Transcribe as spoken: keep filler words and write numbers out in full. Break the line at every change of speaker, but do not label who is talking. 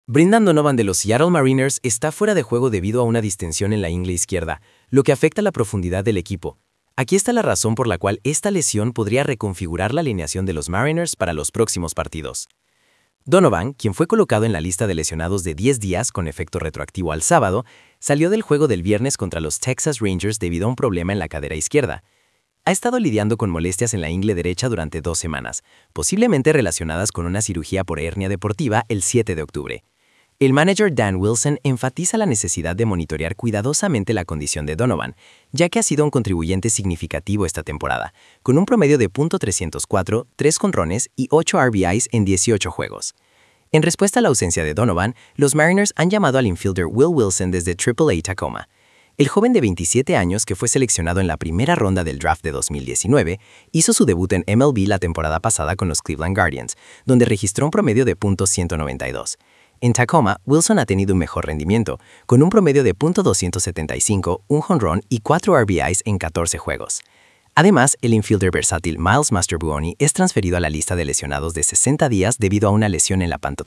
Brendan Donovan de los Seattle Mariners está fuera de juego debido a una distensión en la ingle izquierda, lo que afecta la profundidad del equipo. Aquí está la razón por la cual esta lesión podría reconfigurar la alineación de los Mariners para los próximos partidos. Donovan, quien fue colocado en la lista de lesionados de diez días con efecto retroactivo al sábado, salió del juego del viernes contra los Texas Rangers debido a un problema en la cadera izquierda. Ha estado lidiando con molestias en la ingle derecha durante dos semanas, posiblemente relacionadas con una cirugía por hernia deportiva el siete de octubre. El manager Dan Wilson enfatiza la necesidad de monitorear cuidadosamente la condición de Donovan, ya que ha sido un contribuyente significativo esta temporada, con un promedio de punto trescientos cuatro, tres jonrones y ocho R B Is en dieciocho juegos. En respuesta a la ausencia de Donovan, los Mariners han llamado al infielder Will Wilson desde triple A Tacoma. El joven de veintisiete años, que fue seleccionado en la primera ronda del draft de dos mil diecinueve, hizo su debut en M L B la temporada pasada con los Cleveland Guardians, donde registró un promedio de punto ciento noventa y dos. En Tacoma, Wilson ha tenido un mejor rendimiento, con un promedio de punto doscientos setenta y cinco, un jonrón y cuatro R B Is en catorce juegos. Además, el infielder versátil Miles Mastrobuoni es transferido a la lista de lesionados de sesenta días debido a una lesión en la pantorrilla.